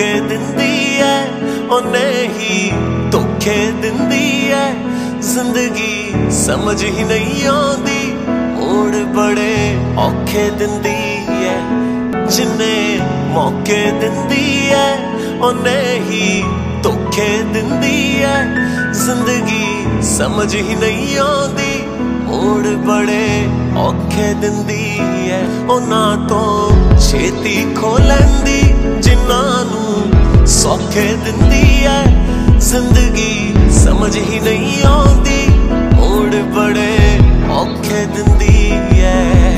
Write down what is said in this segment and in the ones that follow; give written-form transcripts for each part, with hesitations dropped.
मौके दिंदी है ओने ही धोखे दिंदी है। जिंदगी समझ ही नहीं आती मोड़ बड़े औखे दिंदी है। जिन्ने मौके दिंदी है ओने ही धोखे दिंदी है। जिंदगी समझ ही नहीं आती मोड़ बड़े औखे दिंदी है। उन्हां तो छेती खो लैंदी जिन्हां नूं सौखे दिंदी है। जिंदगी समझ ही नहीं आती मोड़ बड़े औखे दिंदी है।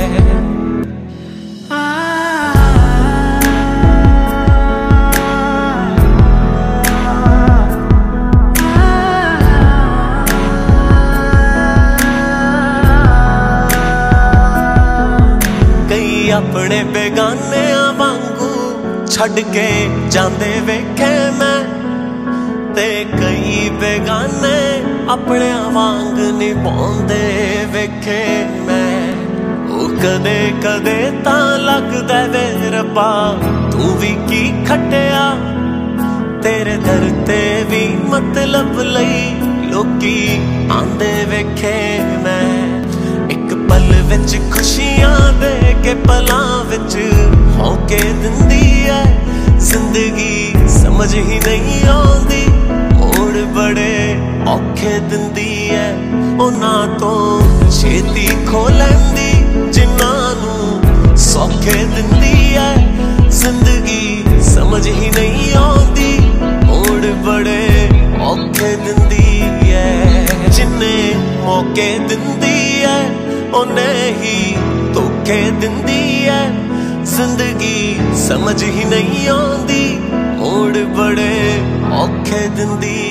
अपने बेगाने वांगू छड़ के जांदे वेखे मैं ते कई बेगाने अपने वांग निभांदे वेखे मैं। ओ कदे कदे तां लगदा वे रब्बा तू भी की खटिया तेरे दर ते भी मतलब लई लोकी आंदे वेखे मैं। एक पल विच खुशियां दे के पलां विच होके दिंदी है। जिंदगी समझ ही नहीं आती मोड़ बड़े औखे दिंदी है। उन्हां तो छेती खो लैंदी जिन्हां नूं सौखे दिंदी है। जिंदगी समझ ही नहीं आती मोड़ बड़े औखे दिंदी है। जिन्ने मौके दिंदी है ओने ही धोखे दिंदी है। जिंदगी समझ ही नहीं आती मोड़ बड़े औखे दिंदी